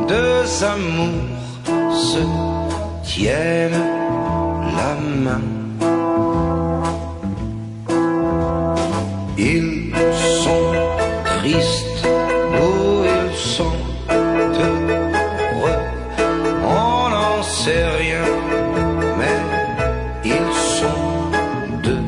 deux amours se tiennent la main. Ils sont tristes ou ils sont heureux, on n'en sait rien, mais ils sont deux.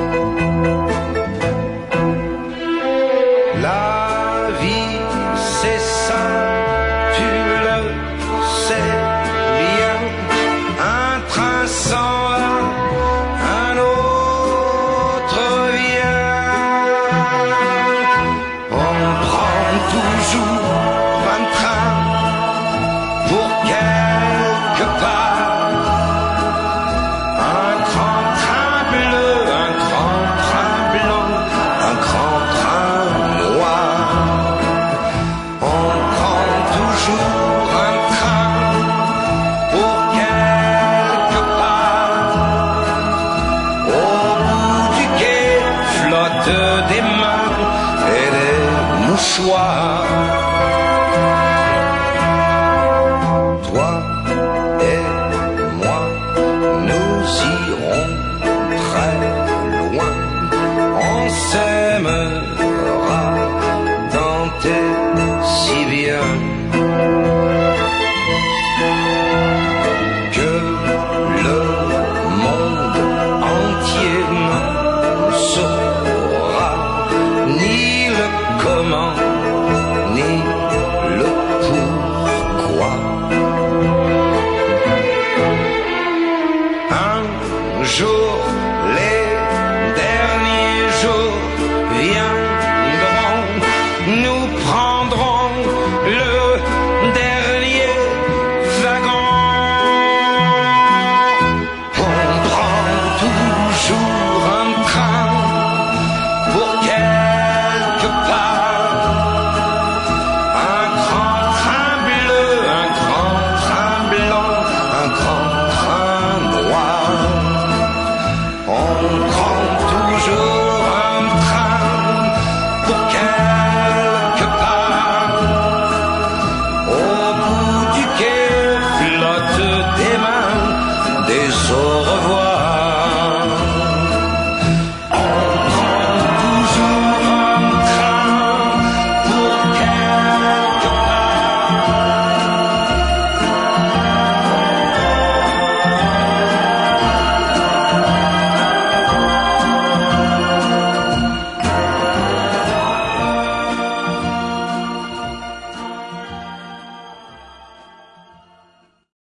La vie c'est ça, tu le sais bien, un train s'en va, un autre vient. On prend toujours un train pour quelque part, un grand train bleu, un grand train blanc, un grand train noir. On prend toujours un train pour quelque part, au bout du quai flottent des mains et des mouchoirs. Toi et moi, nous irons très loin. On s'aimera tant et si bien que le monde entier n'en saura ni le comment ni le pourquoi. Un jour, les derniers jours viendront, nous prendrons le dernier wagon. On prend toujours un train pour quelque part, un grand train bleu, un grand train blanc, un grand train noir. On prend toujours un train pour quelque part, au bout du quai flottent des mains, des au revoir.